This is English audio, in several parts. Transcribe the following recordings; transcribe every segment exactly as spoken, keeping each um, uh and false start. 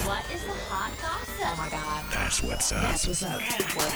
What is the hot gossip? Oh my God. That's what's up. That's what's up.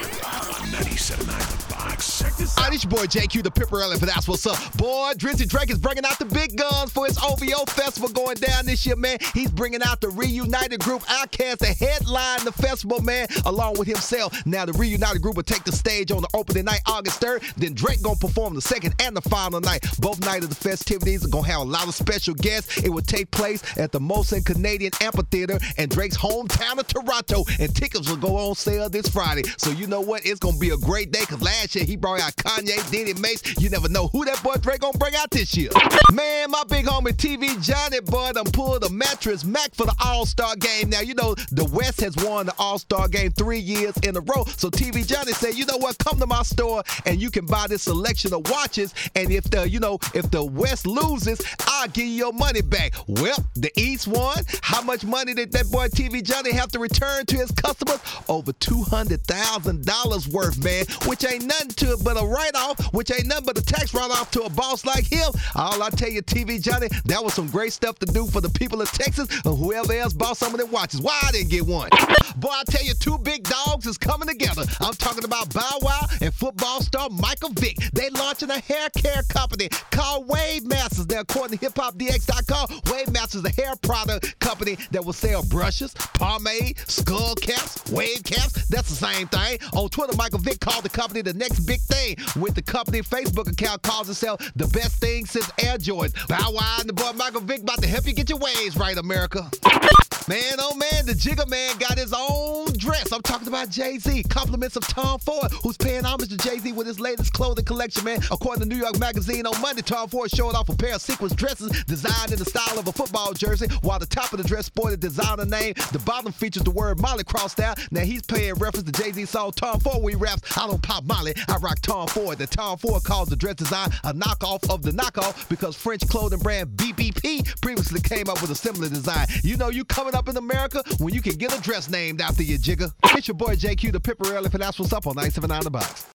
On ninety-seven point nine The Box. Check this All right, it's your boy J Q, the Pipperelli, for That's What's Up. Boy, Drizzy Drake is bringing out the big guns for his O V O festival going down this year, man. He's bringing out the Reunited Group Outkast to headline the festival, man, along with himself. Now, the Reunited Group will take the stage on the opening night, August third. Then Drake gonna perform the second and the final night. Both nights of the festivities are gonna have a lot of special guests. It will take place at the Molson Canadian Amphitheater in Drake's hometown of Toronto, and tickets will go on sale this Friday. So you know what? It's gonna be a great day, because last year he brought out Kanye, Diddy, Mace. You never know who that boy Drake gonna bring out this year. Man, my big homie T V Johnny, boy, done pulled the mattress Mac for the All-Star Game. Now, you know, the West has won the All-Star Game three years in a row. So T V Johnny said, you know what? Come to my store and you can buy this selection of watches. And if the, you know, if the West loses, I'll give you your money back. Well, the East won. How much money did that boy T V Johnny have to return to his customers? Over two hundred thousand dollars worth, man, which ain't nothing to it but a write-off, which ain't nothing but a tax write-off to a boss like him. All I tell you, T V Johnny, that was some great stuff to do for the people of Texas and whoever else bought some of their watches. Why I didn't get one? Boy, I tell you, two big dogs is coming together. I'm talking about Bow Wow and football star Michael Vick. They launching a hair care company called Wave Masters. Now, according to hip hop D X dot com, Wave Masters is a hair product company that will sell brushes, pomade, skull caps, wave caps. That's the same thing. On Twitter, Michael Vick called the company the next big thing, with the company Facebook account calls itself the best thing since Air Jordans. Bow Wow and the boy Michael Vick about to help you get your waves right, America. Man, oh man, the Jigga Man got his own dress. I'm talking about Jay-Z. Compliments of Tom Ford, who's paying homage to Jay-Z with his latest clothing collection, man. According to New York Magazine on Monday, Tom Ford showed off a pair of sequins dresses designed in the style of a football jersey, while the top of the dress sported designer name. The bottom features the word Molly crossed out. Now, he's paying reference to Jay-Z's song Tom Ford, where he raps, I don't pop Molly, I rock Tom Ford. The Tom Ford calls the dress design a knockoff of the knockoff, because French clothing brand B B P previously came up with a similar design. You know you coming up in America when you can get a dress named after your Jigga. It's your boy J Q, the Pipperelli, for That's What's Up on ninety-seven point nine The Box.